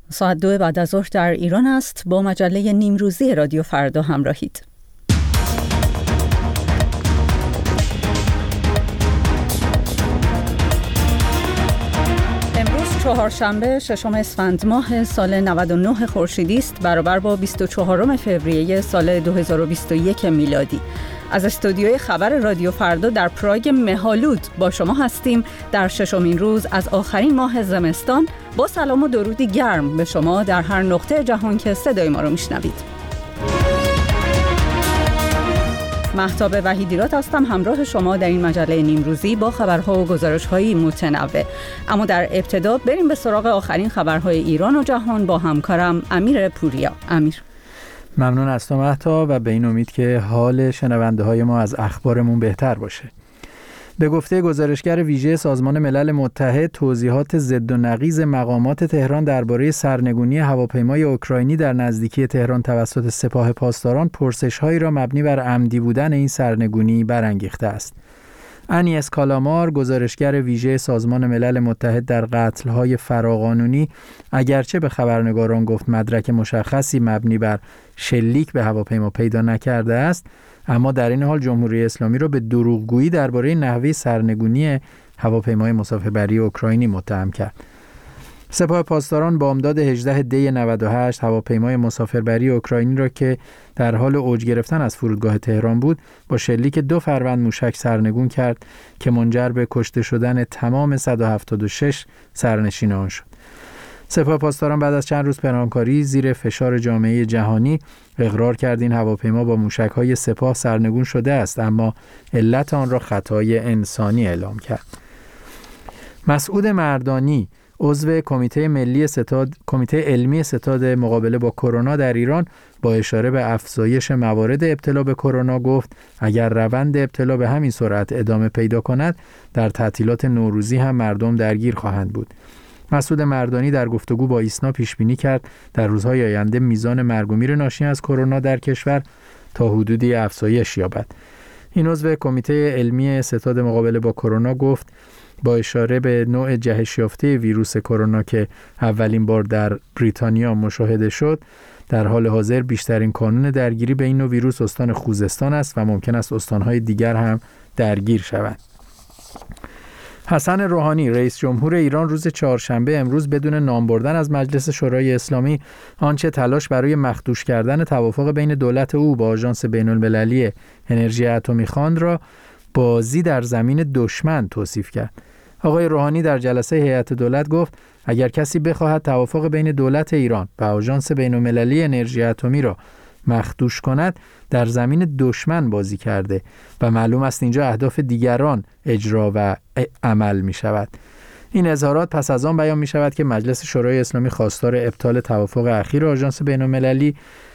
ساعت 2 بعد از ظهر در ایران است. با مجله نیمروزی رادیو فردا همراهید. امروز چهارشنبه ششم اسفند ماه سال 99 خورشیدی است، برابر با 24 فوریه سال 2021 میلادی. از استودیوی خبر رادیو فردا در پراگ مه‌آلود با شما هستیم در ششمین روز از آخرین ماه زمستان. با سلام و درودی گرم به شما در هر نقطه جهان که صدای ما رو میشنوید. مهتاب وحیدیراد هستم، همراه شما در این مجله نیمروزی با خبرها و گزارش‌های متنوع. اما در ابتدا بریم به سراغ آخرین خبرهای ایران و جهان با همکارم امیر پوریا. امیر. ممنون از تو مهتاب و به این امید که حال شنونده های ما از اخبارمون بهتر باشه. به گفته گزارشگر ویژه سازمان ملل متحد، توضیحات ضد و نقیض مقامات تهران درباره سرنگونی هواپیمای اوکراینی در نزدیکی تهران توسط سپاه پاسداران پرسش‌هایی را مبنی بر عمدی بودن این سرنگونی برانگیخته است. انی اسکالامار، گزارشگر ویژه سازمان ملل متحد در قتل‌های فراقانونی، اگرچه به خبرنگاران گفت مدرک مشخصی مبنی بر شلیک به هواپیما پیدا نکرده است، اما در این حال جمهوری اسلامی را به دروغگویی درباره نحوه سرنگونی هواپیمای مسافربری اوکراینی متهم کرد. سپاه پاسداران بامداد 18 دی 98 هواپیمای مسافربری اوکراینی را که در حال اوج گرفتن از فرودگاه تهران بود با شلیک 2 فروند موشک سرنگون کرد که منجر به کشته شدن تمام 176 سرنشین آن شد. سپاه پاسداران بعد از چند روز پنهانکاری زیر فشار جامعه جهانی اقرار کرد این هواپیما با موشک‌های سپاه سرنگون شده است، اما علت آن را خطای انسانی اعلام کرد. مسعود مردانی، عضو کمیته علمی ستاد مقابله با کرونا در ایران، با اشاره به افزایش موارد ابتلا به کرونا گفت اگر روند ابتلا به همین سرعت ادامه پیدا کند در تعطیلات نوروزی هم مردم درگیر خواهند بود. مسعود مردانی در گفتگو با ایسنا پیش بینی کرد در روزهای آینده میزان مرگ و میر ناشی از کرونا در کشور تا حدودی افزایش یابد. این عضو کمیته علمی ستاد مقابله با کرونا گفت با اشاره به نوع جهش یافته ویروس کرونا که اولین بار در بریتانیا مشاهده شد، در حال حاضر بیشترین کانون درگیری به این نوع ویروس استان خوزستان است و ممکن است استان‌های دیگر هم درگیر شوند. حسن روحانی، رئیس جمهور ایران، روز چهارشنبه امروز بدون نام بردن از مجلس شورای اسلامی آنچه تلاش برای مخدوش کردن توافق بین دولت او با آژانس بین‌المللی انرژی اتمی خواند را بازی در زمین دشمن توصیف کرد. آقای روحانی در جلسه هیئت دولت گفت اگر کسی بخواهد توافق بین دولت ایران و آژانس بین‌المللی انرژی اتمی را مخدوش کند در زمین دشمن بازی کرده و معلوم است اینجا اهداف دیگران اجرا و عمل می شود. این اظهارات پس از آن بیان می شود که مجلس شورای اسلامی خواستار ابطال توافق اخیر آژانس بین‌المللی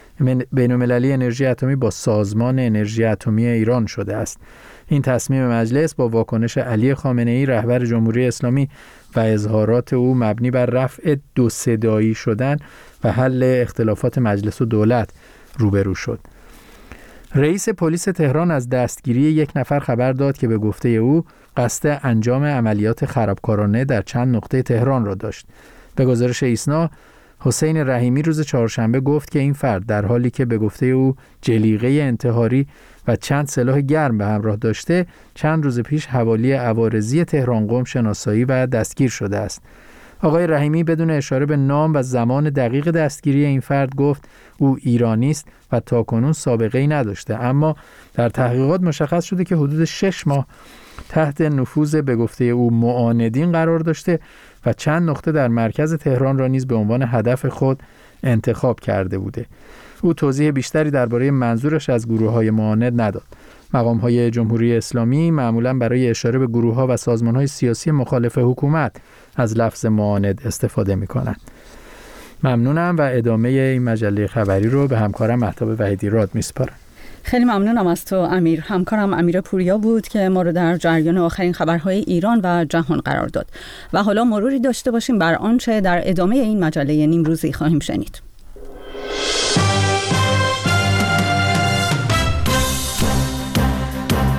انرژی اتمی با سازمان انرژی اتمی ایران شده است. این تصمیم مجلس با واکنش علی خامنه‌ای رهبر جمهوری اسلامی و اظهارات او مبنی بر رفع دو صدایی شدن و حل اختلافات مجلس و دولت روبرو شد. رئیس پلیس تهران از دستگیری یک نفر خبر داد که به گفته او قصد انجام عملیات خرابکارانه در چند نقطه تهران را داشت. به گزارش ایسنا، حسین رحیمی روز چهارشنبه گفت که این فرد در حالی که به گفته او جلیقه انتحاری و چند سلاح گرم به همراه داشته، چند روز پیش حوالی عوارضی تهران قم شناسایی و دستگیر شده است. آقای رحیمی بدون اشاره به نام و زمان دقیق دستگیری این فرد گفت او ایرانی است و تاکنون سابقه‌ای نداشته، اما در تحقیقات مشخص شده که حدود 6 ماه تحت نفوذ به گفته او معاندین قرار داشته و چند نقطه در مرکز تهران را نیز به عنوان هدف خود انتخاب کرده بوده. او توضیح بیشتری درباره منظورش از گروه‌های معاند نداد. مقام‌های جمهوری اسلامی معمولاً برای اشاره به گروه‌ها و سازمان‌های سیاسی مخالف حکومت از لفظ معاند استفاده می‌کنند. ممنونم و ادامه این مجله خبری رو به همکارم مهتاب وحیدیراد می‌سپارم. خیلی ممنونم از تو امیر. همکارم امیر پوریا بود که ما رو در جریان آخرین خبرهای ایران و جهان قرار داد. و حالا مروری داشته باشیم بر آنچه در ادامه این مجله نیمروزی خواهیم شنید.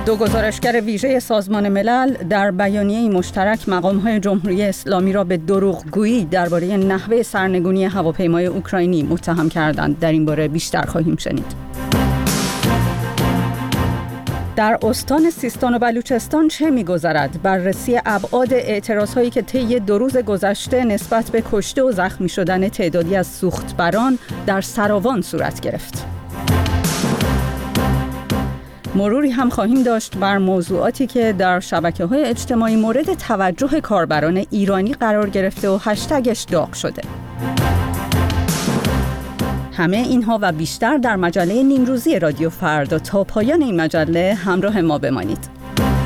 دو گزارشگر ویژه سازمان ملل در بیانیه مشترک مقام‌های جمهوری اسلامی را به دروغگویی درباره نحوه سرنگونی هواپیمای اوکراینی متهم کردند. در این باره بیشتر خواهیم شنید. در استان سیستان و بلوچستان چه می‌گذرد؟ بررسی ابعاد اعتراض‌هایی که طی 2 روز گذشته نسبت به کشته و زخمی شدن تعدادی از سوختبران در سراوان صورت گرفت. مروری هم خواهیم داشت بر موضوعاتی که در شبکه‌های اجتماعی مورد توجه کاربران ایرانی قرار گرفته و هشتگش داغ شده. همه اینها و بیشتر در مجله نیمروزی رادیو فردا. تا پایان این مجله همراه ما بمانید.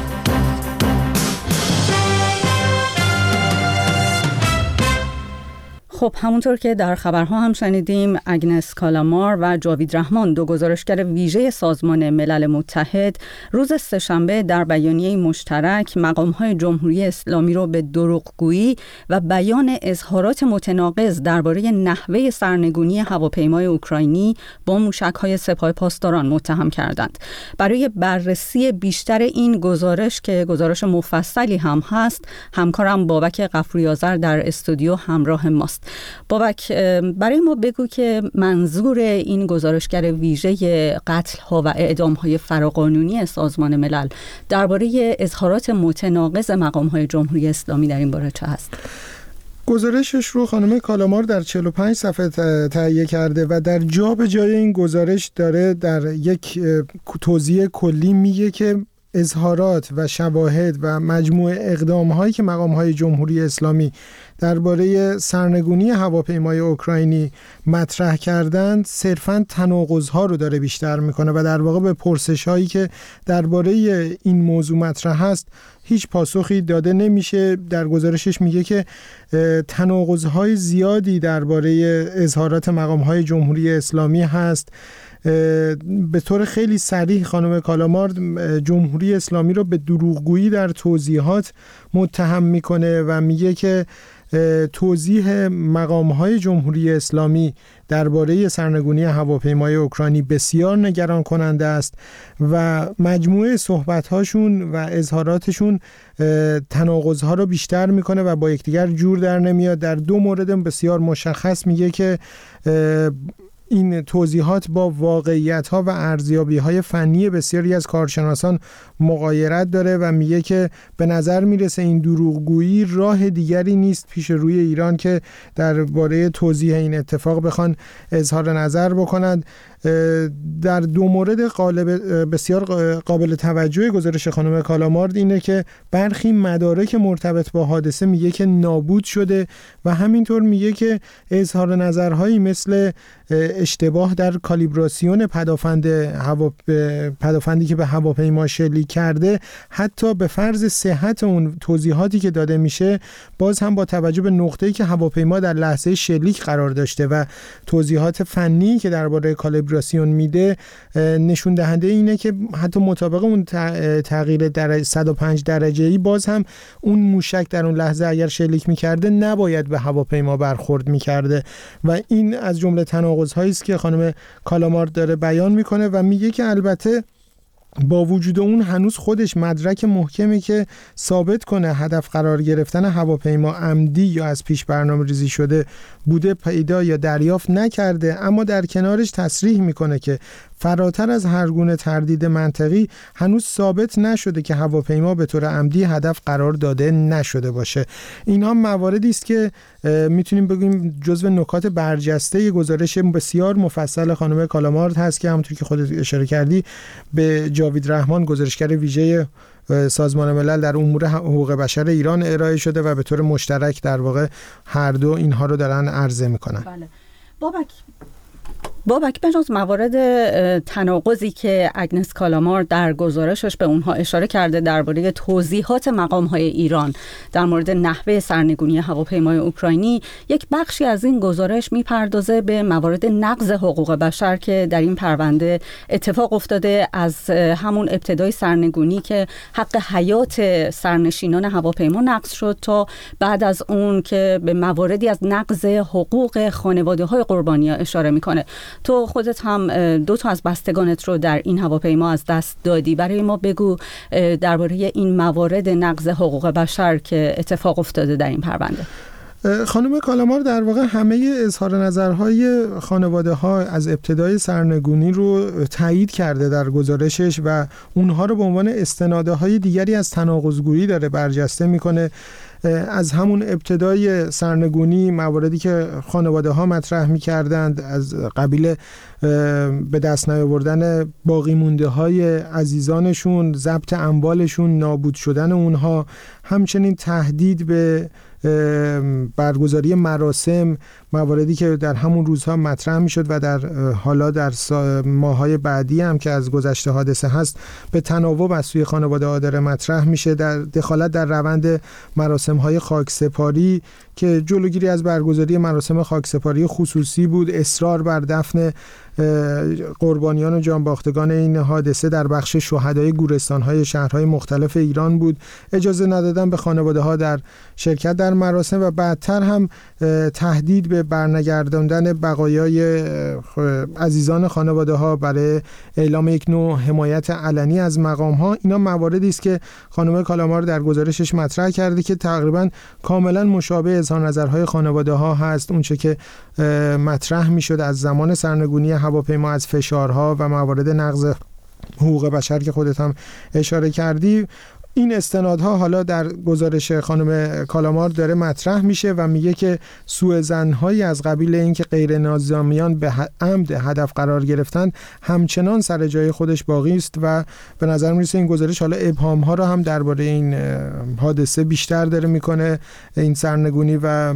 خب همونطور که در خبرها هم شنیدیم، اگنس کالامار و جاوید رحمان، 2 گزارشگر ویژه سازمان ملل متحد، روز سه‌شنبه در بیانیه مشترک مقام‌های جمهوری اسلامی را به دروغگویی و بیان اظهارات متناقض درباره نحوه سرنگونی هواپیمای اوکراینی با موشک‌های سپاه پاسداران متهم کردند. برای بررسی بیشتر این گزارش که گزارش مفصلی هم هست، همکارم بابک غفوری‌آذر در استودیو همراه ماست. بابک، برای ما بگو که منظور این گزارشگر ویژه قتل‌ها و اعدام‌های فراقانونی سازمان ملل درباره اظهارات متناقض مقام‌های جمهوری اسلامی در این باره چه هست؟ گزارشش رو خانم کالامار در 45 صفحه تهیه کرده و در جا به جای این گزارش داره در یک توضیح کلی میگه که اظهارات و شواهد و مجموع اقدام‌هایی که مقام‌های جمهوری اسلامی درباره سرنگونی هواپیمای اوکراینی مطرح کردند صرفاً تناقض‌ها رو داره بیشتر میکنه و در واقع به پرسش‌هایی که درباره این موضوع مطرح هست هیچ پاسخی داده نمیشه. در گزارشش میگه که تناقض‌های زیادی درباره اظهارات مقام‌های جمهوری اسلامی هست. به طور خیلی صریح خانم کالامار جمهوری اسلامی رو به دروغگویی در توضیحات متهم میکنه و میگه که توضیح مقام‌های جمهوری اسلامی درباره سرنگونی هواپیمای اوکراینی بسیار نگران کننده است و مجموعه صحبت‌هاشون و اظهاراتشون تناقض‌ها رو بیشتر میکنه و با یکدیگر جور در نمیاد. در 2 مورد بسیار مشخص میگه که این توضیحات با واقعیت‌ها و ارزیابی‌های فنی بسیاری از کارشناسان مغایرت داره و میگه که به نظر میرسه این دروغگویی راه دیگری نیست پیش روی ایران که درباره توضیح این اتفاق بخوان اظهار نظر بکنند. در 2 مورد بسیار قابل توجه گزارش خانم کالامار اینه که برخی مدارک مرتبط با حادثه میگه که نابود شده و همینطور میگه که اظهار نظرهایی مثل اشتباه در کالیبراسیون پدافندی که به هواپیما شلیک کرده حتی به فرض صحت اون توضیحاتی که داده میشه باز هم با توجه به نقطه‌ای که هواپیما در لحظه شلیک قرار داشته و توضیحات فنی که درباره کالیبراسیون میده نشون دهنده اینه که حتی مطابق اون تغییر 105 درجه‌ای باز هم اون موشک در اون لحظه اگر شلیک میکرده نباید به هواپیما برخورد میکرده و این از جمله تناقض‌هایی است که خانم کالامار داره بیان میکنه و میگه که البته با وجود اون هنوز خودش مدرک محکمی که ثابت کنه هدف قرار گرفتن هواپیما عمدی یا از پیش برنامه‌ریزی شده بوده پیدا یا دریافت نکرده، اما در کنارش تصریح میکنه که فراتر از هر گونه تردید منطقی هنوز ثابت نشده که هواپیما به طور عمدی هدف قرار داده نشده باشه. اینها مواردی است که میتونیم بگیم جزو نکات برجسته گزارش بسیار مفصل خانم کالامار هست که همونطور که خودت اشاره کردی به جاوید رحمان گزارشگر ویژه سازمان ملل در امور حقوق بشر ایران ارائه شده و به طور مشترک در واقع هر دو اینها رو دارن عرضه میکنن. بله. بابک بجز موارد تناقضی که اگنس کالامار در گزارشش به اونها اشاره کرده درباره توضیحات مقام‌های ایران در مورد نحوه سرنگونی هواپیمای اوکراینی، یک بخشی از این گزارش میپردازه به موارد نقض حقوق بشر که در این پرونده اتفاق افتاده از همون ابتدای سرنگونی که حق حیات سرنشینان هواپیما نقض شد تا بعد از اون که به مواردی از نقض حقوق خانواده‌های قربانیان اشاره میکنه. تو خودت هم 2 تا از بستگانت رو در این هواپیما از دست دادی. برای ما بگو درباره این موارد نقض حقوق بشر که اتفاق افتاده در این پرونده. خانم کالامار در واقع همه اظهار نظرهای خانواده ها از ابتدای سرنگونی رو تایید کرده در گزارشش و اونها رو به عنوان استنادهای دیگری از تناقض‌گویی داره برجسته میکنه. از همون ابتدای سرنگونی مواردی که خانواده ها مطرح می‌کردند از قبیل به دست نیاوردن باقی مونده های عزیزانشون، ضبط اموالشون، نابود شدن اونها، همچنین تهدید به برگزاری مراسم، مواردی که در همون روزها مطرح میشد و در حالا در ماهای بعدی هم که از گذشته حادثه هست به تناوب از سوی خانواده ها داره مطرح میشه، در دخالت در روند مراسم های خاکسپاری که جلوگیری از برگزاری مراسم خاکسپاری خصوصی بود، اصرار بر دفن قربانیان و جانباختگان این حادثه در بخش شهدای گورستان‌های شهرهای مختلف ایران بود، اجازه ندادن به خانواده‌ها در شرکت در مراسم و بعدتر هم تهدید به برنگرداندن بقایای عزیزان خانواده‌ها برای اعلام یک نوع حمایت علنی از مقام‌ها. اینا مواردی است که خانم کالامار در گزارشش مطرح کرده که تقریباً کاملاً مشابه اظهار نظرهای خانواده‌ها هست. اونچه که مطرح می‌شد از زمان سرنگونی هواپیما از فشارها و موارد نقض حقوق بشر که خودت هم اشاره کردی، این استنادها حالا در گزارش خانم کالامار داره مطرح میشه و میگه که سوء ظن‌هایی از قبیل اینکه غیر نظامیان به عمد هدف قرار گرفتن همچنان سر جای خودش باقی است و به نظر میرسه این گزارش حالا ابهام‌ها رو هم درباره این حادثه بیشتر داره میکنه. این سرنگونی و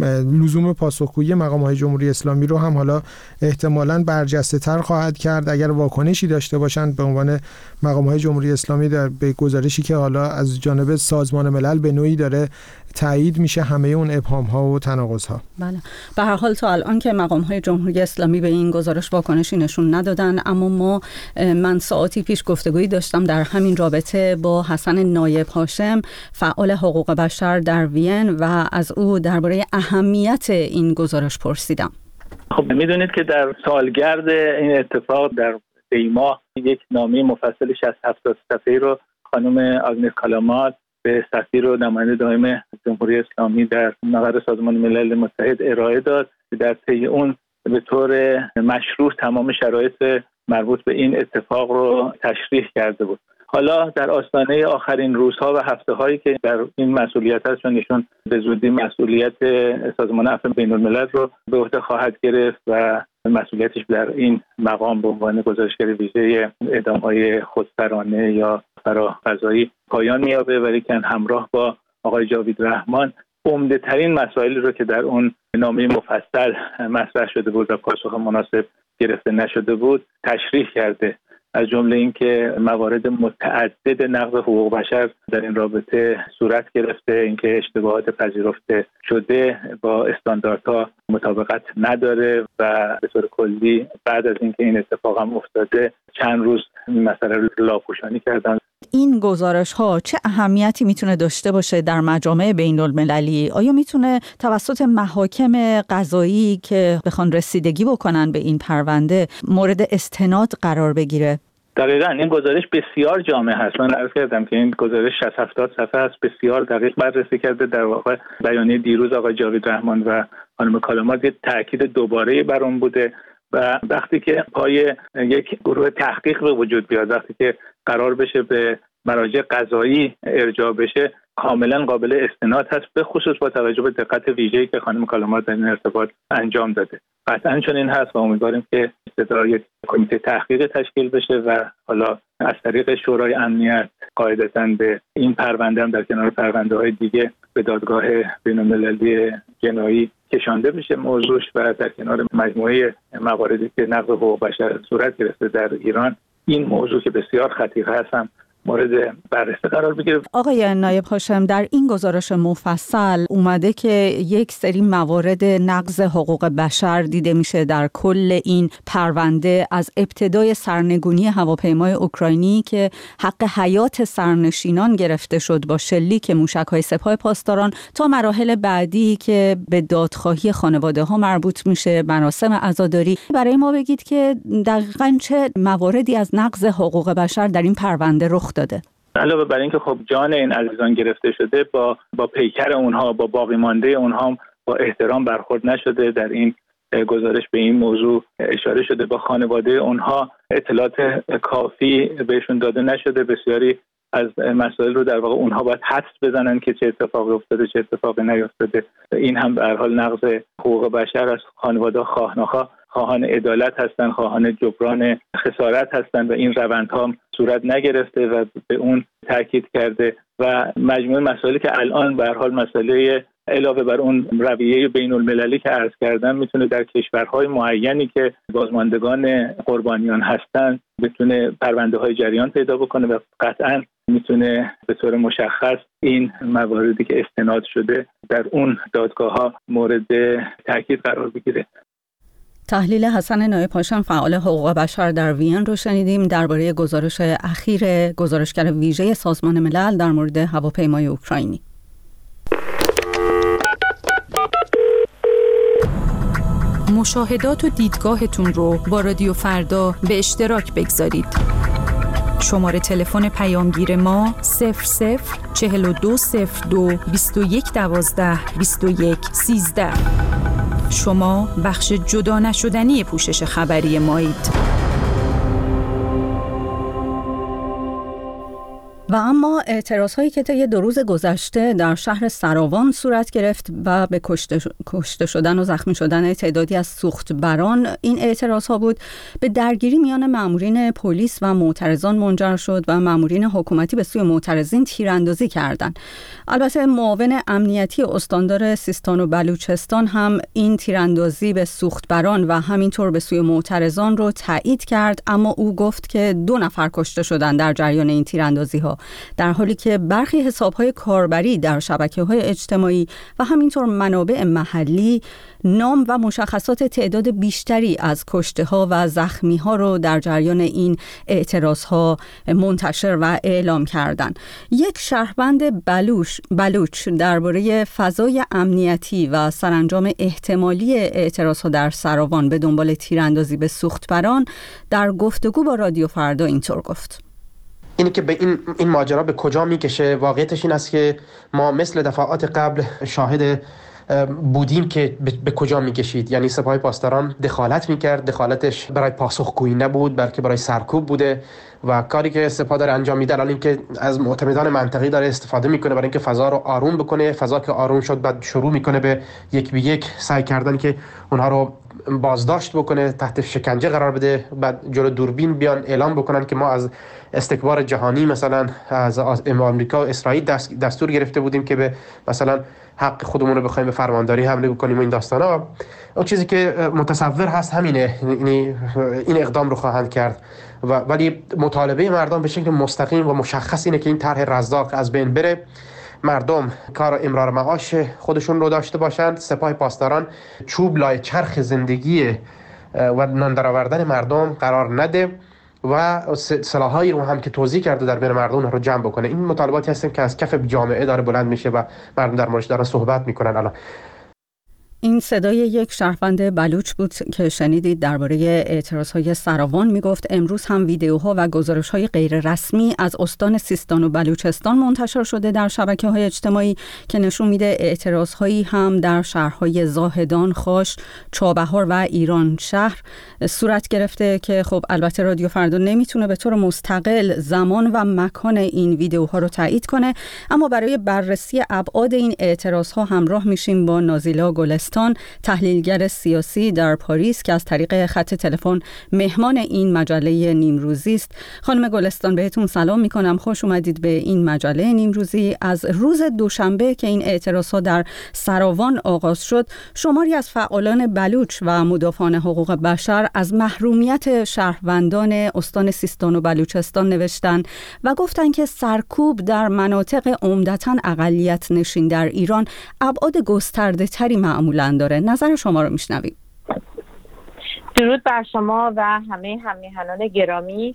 لزوم پاسخگویی مقام‌های جمهوری اسلامی رو هم حالا احتمالاً برجسته‌تر خواهد کرد اگر واکنشی داشته باشند به عنوان مقام‌های جمهوری اسلامی در به گزارشی که حالا از جانب سازمان ملل به نوعی داره تایید میشه همه اون ابهام‌ها و تناقض‌ها. بله. به هر حال تا الان که مقام‌های جمهوری اسلامی به این گزارش واکنشی نشون ندادن، اما من ساعتی پیش گفتگویی داشتم در همین رابطه با حسن نایب هاشم، فعال حقوق بشر در وین، و از او درباره اهمیت این گزارش پرسیدم. خب میدونید که در سالگرد این اتفاق در دیما یک نامه مفصل 60-70 صفحه‌ای رو خانم آگنس کالامار به سفیر و نماینده دائم جمهوری اسلامی در مقر سازمان ملل متحد ارائه داد. در طی اون به طور مشروح تمام شرایط مربوط به این اتفاق رو تشریح کرده بود. حالا در آستانه آخرین روزها و هفته‌هایی که در این مسئولیت هست، چون ایشون به زودی مسئولیت سازمان عفو بین‌الملل رو به عهده خواهد گرفت و مسئولیتش در این مقام به عنوان گزارشگر ویژه اعدام‌های خودسرانه یا فراقضایی پایان می‌یابه، ولیکن همراه با آقای جاوید رحمان عمده ترین مسائلی رو که در اون نامه مفصل مطرح شده بود و پاسخ مناسب گرفته نشده بود تشریح کرده، از جمله اینکه موارد متعدد نقض حقوق بشر در این رابطه صورت گرفته، اینکه اشتباهات پذیرفته شده با استانداردها مطابقت نداره و به طور کلی بعد از اینکه این اتفاق هم افتاده چند روز این مسئله رو لاپوشانی کردن. این گزارش ها چه اهمیتی میتونه داشته باشه در مجامع بین المللی؟ آیا میتونه توسط محاکم قضایی که بخوان رسیدگی بکنن به این پرونده مورد استناد قرار بگیره؟ دقیقاً این گزارش بسیار جامع هست. من عرض کردم که این گزارش 60-70 صفحه است، بسیار دقیق بررسی کرده. در واقع بیانیه دیروز آقای جاوید رحمان و خانم کالامار یه تاکید دوباره بر اون بوده و وقتی که پای یک گروه تحقیق به وجود بیاد، وقتی که قرار بشه به مراجع قضایی ارجاع بشه، کاملا قابل استناد هست، به خصوص با توجه به دقت ویژه‌ای که خانم کالامار در این ارتباط انجام داده. قطعاً چنین هست و امیدواریم که یک کمیته تحقیق تشکیل بشه و حالا از طریق شورای امنیت قاعدتاً به این پرونده هم در کنار پرونده‌های دیگه به دادگاه بین‌المللی جنایی کشانده بشه موضوعش و در کنار مجموعه مواردی که نقض حقوق بشر صورت گرفته در ایران، این موضوع که بسیار خطیر هست هم مورد بررسی قرار بگیره. آقای نایب هاشم، در این گزارش مفصل اومده که یک سری موارد نقض حقوق بشر دیده میشه در کل این پرونده، از ابتدای سرنگونی هواپیمای اوکراینی که حق حیات سرنشینان گرفته شد با شلیک موشک‌های سپاه پاسداران تا مراحل بعدی که به دادخواهی خانواده‌ها مربوط میشه، مراسم عزاداری. برای ما بگید که دقیقاً چه مواردی از نقض حقوق بشر در این پرونده رخ داده؟ علاوه بر اینکه خب جان این عزیزان گرفته شده، با پیکر اونها، با باقی مانده اونها با احترام برخورد نشده. در این گزارش به این موضوع اشاره شده. با خانواده اونها اطلاعات کافی بهشون داده نشده. بسیاری از مسائل رو در واقع اونها باید حدس بزنن که چه اتفاقی افتاده چه اتفاقی نیفتاده. این هم به هر حال نقض حقوق بشر از خانواده خواهناخواه خواهان عدالت هستند، خواهان جبران خسارت هستند و این روندها صورت نگرفته و به اون تاکید کرده و مجموع مسائلی که الان به هر حال مسئله علاوه بر اون رویه بین المللی که عرض کردم میتونه در کشورهای معینی که بازماندگان قربانیان هستند بتونه پرونده های جریان پیدا بکنه و قطعا میتونه به طور مشخص این مواردی که استناد شده در اون دادگاه ها مورد تاکید قرار بگیره. تحلیل حسن نایب هاشم، فعال حقوق بشر در وین رو شنیدیم درباره گزارش اخیر گزارشگر ویژه سازمان ملل در مورد هواپیمای اوکراینی. مشاهدات و دیدگاهتون رو با رادیو فردا به اشتراک بگذارید. شماره تلفن پیامگیر ما 004202 2112 2113. شما بخش جدا نشدنی پوشش خبری مایید. و اما اعتراض‌هایی که طی 2 روز گذشته در شهر سراوان صورت گرفت و به کشته شدن و زخمی شدن تعدادی از سوختبران، این اعتراض‌ها بود به درگیری میان مامورین پلیس و معترضان منجر شد و مامورین حکومتی به سوی معترضین تیراندازی کردند. البته معاون امنیتی استاندار سیستان و بلوچستان هم این تیراندازی به سوختبران و همینطور به سوی معترضان رو تایید کرد، اما او گفت که 2 نفر کشته شدن در جریان این تیراندازی‌ها، در حالی که برخی حساب‌های کاربری در شبکه‌های اجتماعی و همینطور منابع محلی نام و مشخصات تعداد بیشتری از کشته‌ها و زخمی‌ها رو در جریان این اعتراض‌ها منتشر و اعلام کردند. یک شهروند بلوچ درباره فضای امنیتی و سرانجام احتمالی اعتراض‌ها در سراوان به دنبال تیراندازی به سوختبران در گفتگو با رادیو فردا اینطور گفت: اینی که به این ماجرا به کجا میکشه، واقعیتش این است که ما مثل دفعات قبل شاهد بودیم که به کجا میکشید. یعنی سپاه پاسداران دخالت میکرد، دخالتش برای پاسخگویی نبود بلکه برای سرکوب بوده و کاری که سپاه داره انجام میده الان این که از معتمدان منطقی داره استفاده میکنه برای اینکه فضا رو آروم بکنه. فضا که آروم شد بعد شروع میکنه به یک به یک سعی کردن که اونها رو بازداشت بکنه، تحت شکنجه قرار بده، بعد جلو دوربین بیان اعلام بکنن که ما از استکبار جهانی مثلا از آمریکا و اسرائیل دستور گرفته بودیم که به مثلا حق خودمون رو بخوایم به فرمانداری حمله بکنیم و این داستانا. اون چیزی که متصور هست همینه، این اقدام رو خواهند کرد ولی مطالبه مردم به شکل مستقیم و مشخص اینه که این طرح رزاق از بین بره، مردم کار امرار معاش خودشون رو داشته باشند، سپاه پاسداران چوب لای چرخ زندگی و نان درآوردن مردم قرار نده و سلاحایی رو هم که توزیع کرده در بین مردم رو جمع بکنه. این مطالباتی هستن که از کف جامعه داره بلند میشه و مردم در موردش دارن صحبت میکنن. الان این صدای یک شهروند بلوچ بود که شنیدید درباره اعتراض‌های سراوان. میگفت امروز هم ویدیوها و گزارش‌های غیر رسمی از استان سیستان و بلوچستان منتشر شده در شبکه‌های اجتماعی که نشون میده اعتراض‌هایی هم در شهرهای زاهدان، خاش، چابهار و ایران شهر صورت گرفته که خب البته رادیو فردا نمیتونه به طور مستقل زمان و مکان این ویدیوها رو تایید کنه، اما برای بررسی ابعاد این اعتراض‌ها همراه میشیم با نازیلا گلستان گلستان، تحلیلگر سیاسی در پاریس که از طریق خط تلفن مهمان این مجله نیمروزی است. خانم گلستان بهتون سلام میکنم، خوش اومدید به این مجله نیمروزی. از روز دوشنبه که این اعتراضات در سراوان آغاز شد، شماری از فعالان بلوچ و مدافعان حقوق بشر از محرومیت شهروندان استان سیستان و بلوچستان نوشتن و گفتن که سرکوب در مناطق عمدتاً اقلیت نشین در ایران ابعاد گسترده تری معمولاً داره. نظر شما رو میشنویم. درود بر شما و همه همیهنان گرامی.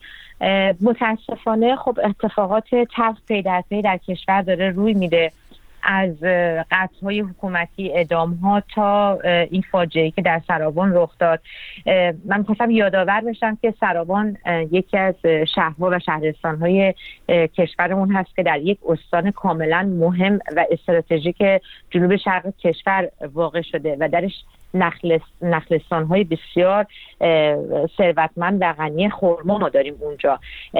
متاسفانه خب اتفاقات تلخ پی در پی در کشور داره روی میده، از قتل‌های حکومتی، اعدام‌ها تا این فاجعه‌ای که در سراوان رخ داد. من می‌خواستم یادآور بشم که سراوان یکی از شهرها و شهرستان‌های کشورمون هست که در یک استان کاملا مهم و استراتژیک جنوب شرق کشور واقع شده و درش نخلستان‌های بسیار ثروتمند و غنی خرما ما داریم اونجا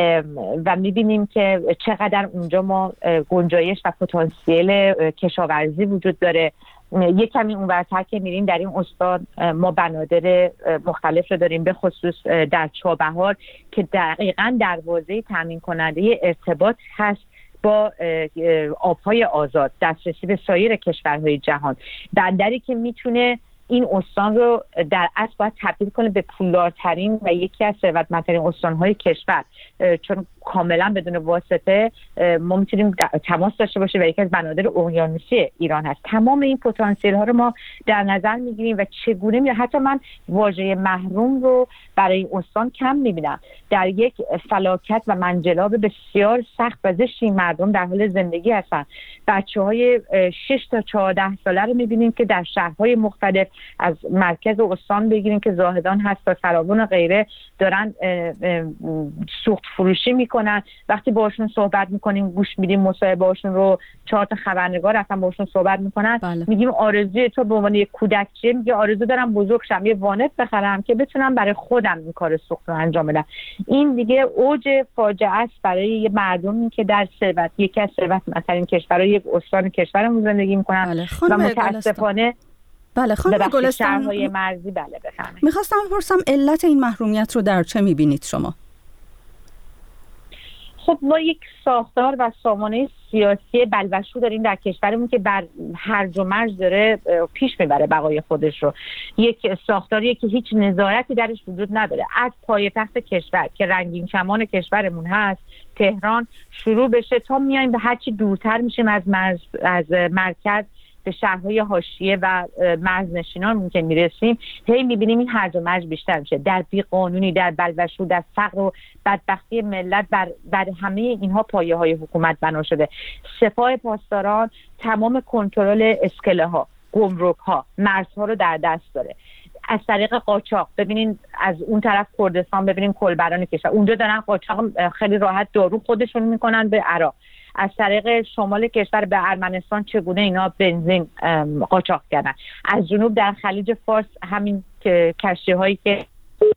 و می‌بینیم که چقدر اونجا ما گنجایش و پتانسیل کشاورزی وجود داره. یک کمی اونورتر که میریم در این استان ما بنادر مختلف رو داریم، به خصوص در چابهار که دقیقاً دروازه تامین کننده ارتباط هست با آبهای آزاد، دسترسی به سایر کشورهای جهان. بندری که میتونه این استان رو در اصل باید تبدیل کنه به پولدارترین و یکی از ثروتمندترین استان‌های کشور، چون کاملا بدون واسطه ما میتونیم تماس داشته باشیم و یکی از بنادر اقیانوسی ایران هست. تمام این پتانسیل ها رو ما در نظر میگیریم و چگونه حتی من واژه محروم رو برای این استان کم میبینم. در یک فلاکت و منجلاب بسیار سخت و زشتی مردم در حال زندگی هستن. بچه‌های 6 تا 14 ساله رو میبینیم که در شهرهای مختلف از مرکز استان بگیریم که زاهدان هست تا سراوان و غیره دارن سوخت فروشی میکنن. وقتی باشون صحبت میکنیم، گوش میدیم مصاحبه باشون رو، 4 تا خبرنگار اصلا باشون صحبت میکنن، میگیم آرزوی تو به عنوان یک کودک چیه؟ میگه آرزو دارم بزرگ شم، یه وانت بخرم که بتونم برای خودم این کار سوخت رو انجام بدم. این دیگه اوج فاجعه است برای یه مردمی که در یکی از ثروتمندترین کشورهای یک استان کشورمون زندگی میکنن و متاسفانه خانم گلستان شهرهای مرزی بفرمایید. میخواستم بپرسم علت این محرومیت رو در چه میبینید شما؟ خب ما یک ساختار و سامانه سیاسی بلوشو داریم در کشورمون که بر هرج و مرج داره پیش میبره بقای خودش رو. یک ساختاریه که هیچ نظارتی درش وجود نداره. از پایتخت کشور که رنگین کمان کشورمون هست، تهران، شروع بشه تا میایم به هرچی دورتر میشیم از مرکز به شهرهای حاشیه و مرزنشینان که میرسیم، هی میبینیم این هرج و مرج بیشتر میشه. در بیقانونی، در بلوشو، در فقر و بدبختی ملت بر همه اینها پایه های حکومت بنا شده. سپاه پاسداران تمام کنترل اسکله ها، گمرک ها، مرزها رو در دست داره. از طریق قاچاق ببینین از اون طرف کردستان، ببینین کلبران کشور اونجا دارن قاچاق خیلی راحت دارو خودشون میکنن به عراق. از طریق شمال کشور به ارمنستان چگونه اینا بنزین قاچاق کردن. از جنوب در خلیج فارس همین کشتی هایی که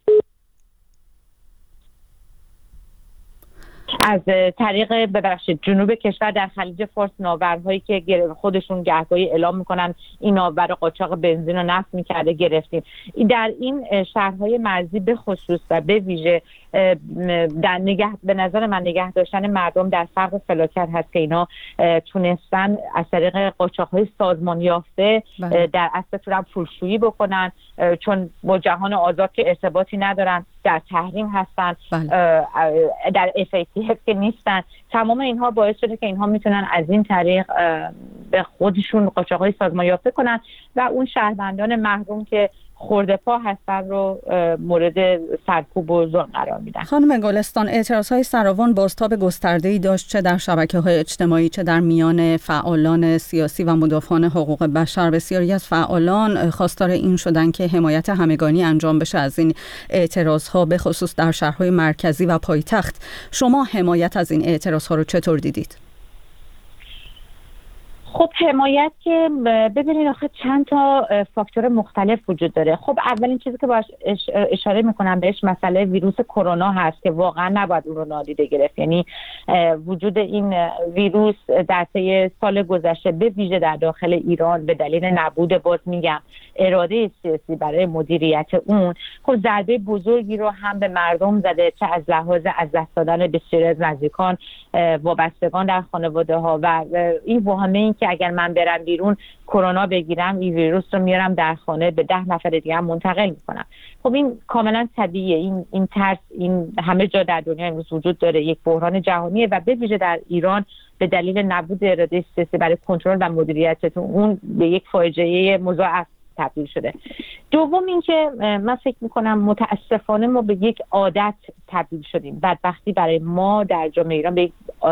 از طریق جنوب کشور در خلیج فارس ناورهایی که خودشون گهگاهی اعلام میکنن این ناور قاچاق بنزین و نفت میکرده گرفتیم. در این شهرهای مرزی به خصوص و به ویژه به نظر من نگه داشتن مردم در فقر فلاکت هست که اینا تونستن از طریق قاچاق‌های سازمان یافته در اصل تونن پولشویی بکنن، چون با جهان آزاد که ارتباطی ندارن، در تحریم هستن، در FATF که نیستن. تمام اینها باعث شده که اینها میتونن از این طریق به خودشون قاچاق‌های سازمان یافته کنن و اون شهروندان محروم که خورده پا هستن رو مورد سرکوب و ظلم قرار میدن. خانم گلستان، اعتراضهای سراوان بازتاب گسترده‌ای داشت، چه در شبکه‌های اجتماعی چه در میان فعالان سیاسی و مدافعان حقوق بشر. بسیاری از فعالان خواستار این شدن که حمایت همگانی انجام بشه از این اعتراضها، به خصوص در شهرهای مرکزی و پایتخت. شما حمایت از این اعتراضها رو چطور دیدید؟ خب حمایت که ببینید آخه چند تا فاکتور مختلف وجود داره. خب اولین چیزی که باش اشاره میکنم بهش مسئله ویروس کرونا هست که واقعا نباید اون رو نادیده گرفت. یعنی وجود این ویروس در طی سال گذشته به ویژه در داخل ایران به دلیل نبود اراده سیاسی برای مدیریت اون خب ضربه بزرگی رو هم به مردم زده، چه از لحاظ از دست دادن بسیاری از نزدیکان، وابستگان در خانواده ها و این وهمه این که اگر من برم بیرون کرونا بگیرم این ویروس رو میارم در خانه به 10 نفر دیگه هم منتقل میکنم. خب این کاملا طبیعیه. این ترس این همه جا در دنیا امروز وجود داره، یک بحران جهانیه و به ویژه در ایران به دلیل نبود اراده سیاسی برای کنترل و مدیریت اون به یک فاجعه مضاعف تبدیل شده. دوم این که من فکر میکنم متاسفانه ما به یک عادت تبدیل شدیم. بدبختی برای ما در جامعه ایران به یک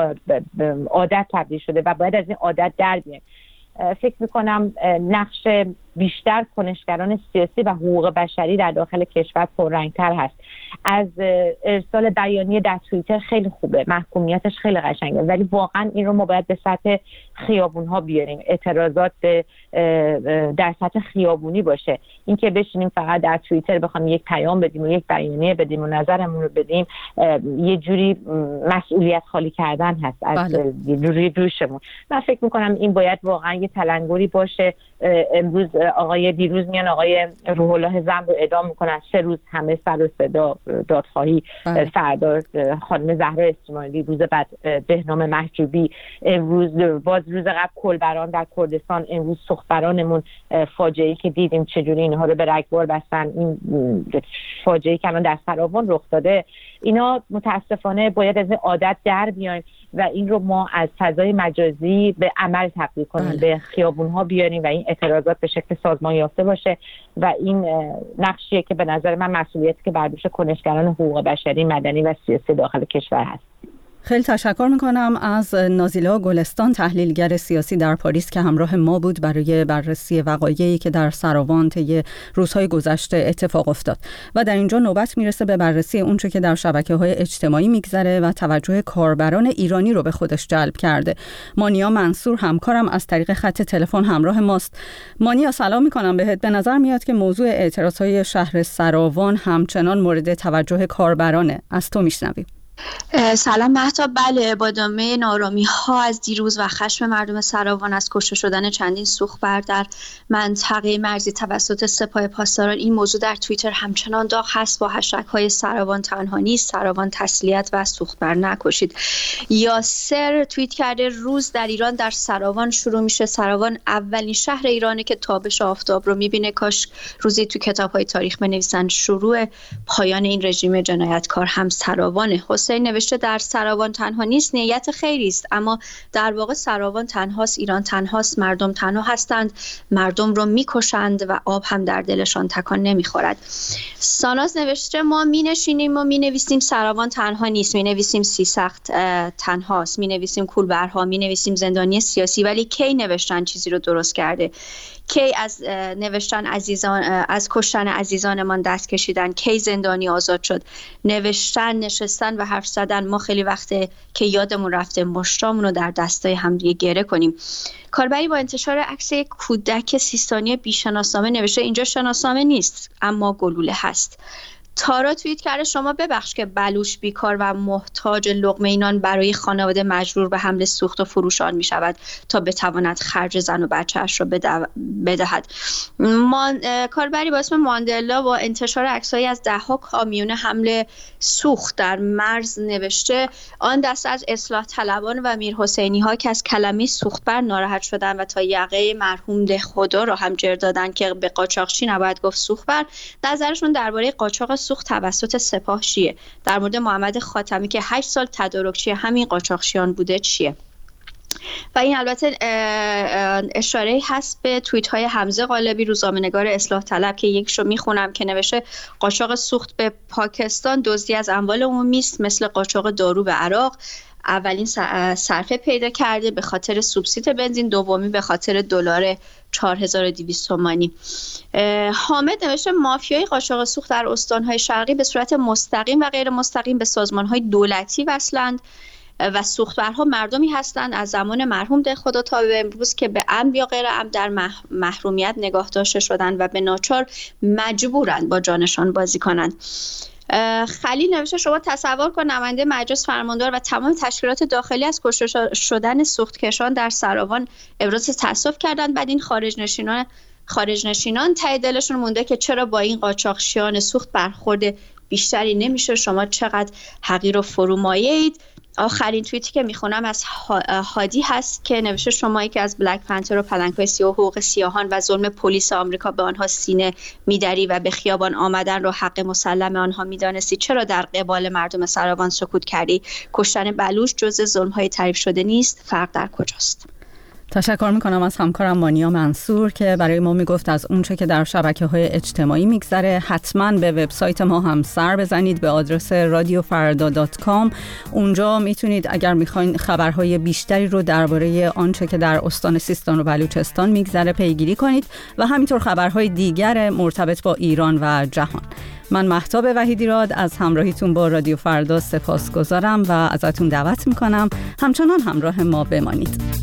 عادت تبدیل شده و باید از این عادت در بیایم. فکر میکنم نقش بیشتر کنشگران سیاسی و حقوق بشری در داخل کشور پررنگتر هست. از ارسال بیانیه در توییتر خیلی خوبه، محکومیتش خیلی قشنگه، ولی واقعا این رو ما باید به سطح خیابون ها بیاریم. اعتراضات در سطح خیابونی باشه. این که بشینیم فقط در توییتر بخوام یک پیام بدیم و یک بیانیه بدیم و نظرمون رو بدیم یه جوری مسئولیت خالی کردن هست از روی دوشمون. من فکر میکنم این باید واقعا یه تلنگری باشه. امروز دیروز میان آقای روح الله زم رو اعدام میکنن، 3 روز همه سر و صدا دادخواهی. فردا خانم زهرا اسماعیلی، روز بعد بهنام محجوبی، امروز باز روز قبل کلبران در کردستان، امروز سختبرانمون فاجعه‌ای که دیدیم چجوری اینها رو به رگبار بستن، این فاجعه‌ای که الان در سراوان رخ داده، اینا متاسفانه باید از این عادت در بیایم و این رو ما از فضای مجازی به عمل تبدیل کنیم، به خیابون‌ها بیاریم و این اعتراضات به شکل سازمان یافته باشه و این نقشیه که به نظر من مسئولیتی که بر دوش کنشگران حقوق بشری، مدنی و سیاسی داخل کشور هست. خیلی تشکر میکنم از نازیلا گلستان، تحلیلگر سیاسی در پاریس که همراه ما بود برای بررسی وقایعی که در سراوان طی روزهای گذشته اتفاق افتاد. و در اینجا نوبت میرسه به بررسی اونچه که در شبکه‌های اجتماعی میگذره و توجه کاربران ایرانی رو به خودش جلب کرده. مانیا منصور همکارم از طریق خط تلفن همراه ماست. مانیا سلام میکنم بهت. به نظر میاد که موضوع اعتراضهای شهر سراوان همچنان مورد توجه کاربرانه. از تو میشنویم. سلام مهتاب. بله، با ادامه نارامی ها از دیروز و خشم مردم سراوان از کشته شدن چندین سوخبر در منطقه مرزی توسط سپاه پاسداران این موضوع در توییتر همچنان داغ هست با هشتگ های سراوان تنها نیست، سراوان تسلیت و سوخبر نکشید. یاسر توییت کرده روز در ایران در سراوان شروع میشه. سراوان اولین شهر ایرانه که تابش آفتاب رو میبینه. کاش روزی تو کتاب‌های تاریخ بنویسن شروع پایان این رژیم جنایتکار هم سراوانه. حسین نوشته در سراوان تنها نیست، نیت خیری است، اما در واقع سراوان تنهاست، ایران تنهاست، مردم تنها هستند، مردم رو میکشند و آب هم در دلشان تکان نمیخورد. ساناز نوشته ما مینشینیم و مینویسیم سراوان تنها نیست، مینویسیم سیسخت تنهاست، مینویسیم کولبرها، مینویسیم زندانی سیاسی، ولی کی نوشتن چیزی رو درست کرده؟ کی از نوشتن عزیزان، از کشتن عزیزانمان دست کشیدن؟ کی زندانی آزاد شد؟ نوشتن، نشستن و حرف زدن. ما خیلی وقته که یادمون رفته مشتامون رو در دستای همدیگه گره کنیم. کاربری با انتشار عکس کودک 30 ثانیه بی‌شناسنامه نوشته اینجا شناسنامه نیست اما گلوله هست. تارا توییت کرده شما ببخش که بلوش بیکار و محتاج لقمه اینان برای خانواده مجبور به حمل سوخت و فروشان می شود تا بتواند خرج زن و بچه‌اش را بدهد. کاربری با اسم ماندلا با انتشار عکسایی از 10 کامیون حمل سوخت در مرز نوشته آن دسته از اصلاح طلبان و میرحسینی ها که از کلمه سوختبر ناراحت شدند و تا یقه مرحوم ده خدا را هم جر دادن که به قاچاقچی نباید گفت سوختبر، نظرشون درباره قاچاق سوخت توسط سپاه چیه؟ در مورد محمد خاتمی که 8 سال تدارکچی همین قاچاقچیان بوده چیه؟ و این البته اشاره هست به توییت های حمزه قالبی، روزنامه‌نگار اصلاح طلب، که یکیشو میخونم که نوشته قاچاق سوخت به پاکستان دزدی از اموال عمومی است، مثل قاچاق دارو به عراق. اولین صرفه پیدا کرده به خاطر سوبسید بنزین، دومی به خاطر دلار 4200 تومانی. حامد نوشته مافیای قاچاق سوخت در استان‌های شرقی به صورت مستقیم و غیر مستقیم به سازمان‌های دولتی وصلند. و سوختبرها مردمی هستند از زمان مرحوم دهخدا تا به امروز که به عمد یا غیر عمد در محرومیت نگاه داشته شدند و به ناچار مجبورند با جانشان بازی کنند. خلیل نوشته شما تصور کن نماینده مجلس فرماندار و تمام تشکیلات داخلی از کشته شدن سوختکشان در سراوان ابراز تأسف کردند. بعد این خارج نشینان ته دلشون مونده که چرا با این قاچاقچیان سوخت برخورد بیشتری نمیشه، شما چقدر حقیر و فرومایه‌اید. آخرین توییتی که میخونم از هادی هست که نوشته شمایی که از بلک پنتر و پلنگ‌های سیاه و حقوق سیاهان و ظلم پلیس آمریکا به آنها سینه میدری و به خیابان آمدن رو حق مسلم آنها میدانستی، چرا در قبال مردم سراوان سکوت کردی؟ کشتن بلوچ جزء ظلم‌های تعریف شده نیست، فرق در کجاست؟ تشکر میکنم از همکارم مانیا منصور که برای ما میگفت از اونچه که در شبکه‌های اجتماعی میگذره حتما به وبسایت ما هم سر بزنید به آدرس radiofarda.com. اونجا میتونید اگر میخواین خبرهای بیشتری رو درباره آنچه که در استان سیستان و بلوچستان میگذره پیگیری کنید و همینطور خبرهای دیگر مرتبط با ایران و جهان. من مهتاب وحیدیراد از همراهیتون با رادیو فردا سپاسگزارم و ازتون دعوت میکنم همچنان همراه ما بمانید.